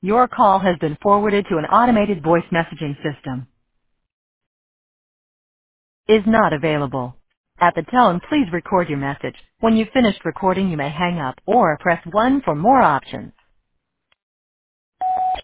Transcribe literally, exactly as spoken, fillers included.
Your call has been forwarded to an automated voice messaging system. Is not available. At the tone, please record your message. When you've finished recording, you may hang up or press one for more options.